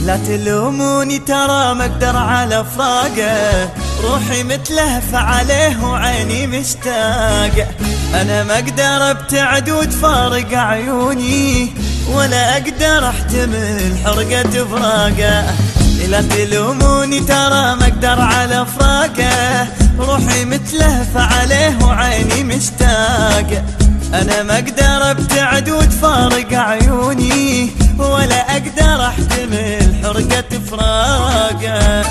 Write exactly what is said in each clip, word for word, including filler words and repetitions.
لا تلوموني ترى ما اقدر على فراقه، روحي متلهفة عليه وعيني مشتاقة. انا ما اقدر ابتعد وتفارق عيوني، ولا اقدر احتمل حرقة فراقه. لا تلوموني ترى ما اقدر على فراقه، روحي متلهفة عليه وعيني مشتاقة. انا ما اقدر ابتعد وتفارق عيوني، ولا اقدر احتمل حرقة فراقه.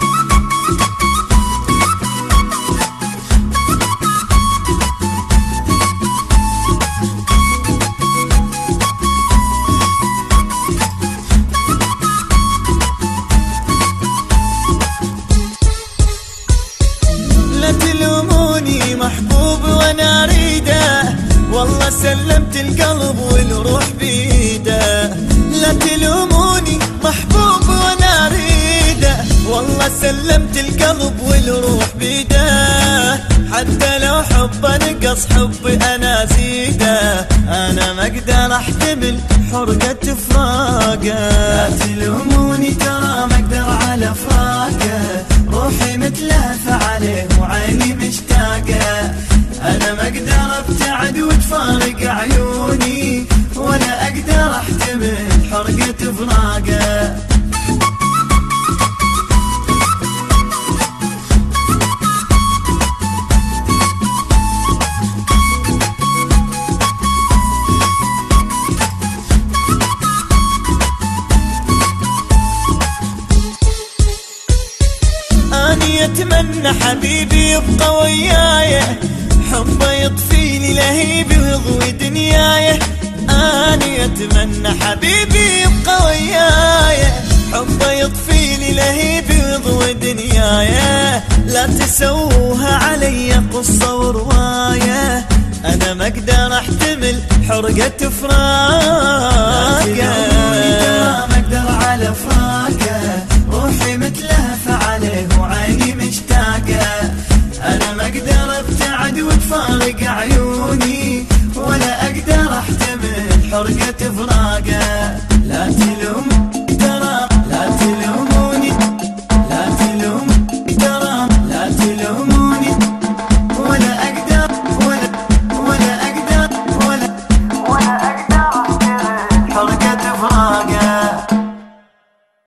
لا تلوموني محبوب وانا اريده، والله سلمت القلب والروح بيده. لا تلوموني محبوب وانا اريده، والله سلمت القلب والروح بيده. حتى لو حب نقص حبي انا زيده، انا ما اقدر احتمل حرقة فراقه. لا تلوموني ترى ما اقدر على فراقه، روحي متلهفة عليه وعيني مشتاقة. انا ما اقدر ابتعد وتفارق عيوني، ولا اقدر احتمل حرقة فراقه. اني اتمنى حبيبي يبقى وياي، حبه يطفيني لهيبي ويضوي دنياي. اني اتمنى حبيبي يبقى وياي، حبه يطفيني لهيبي ويضوي دنياي. لا تسووها علي قصة ورواية، انا ما اقدر احتمل حرقة فراقه. ما اقدر على فراقه، روحي متلهفة عليه وعيني مشتاقة. انا ما اقدر ابتعد وتفارق عيوني، ولا اقدر احتمل حرقة فراقه. لا تلوم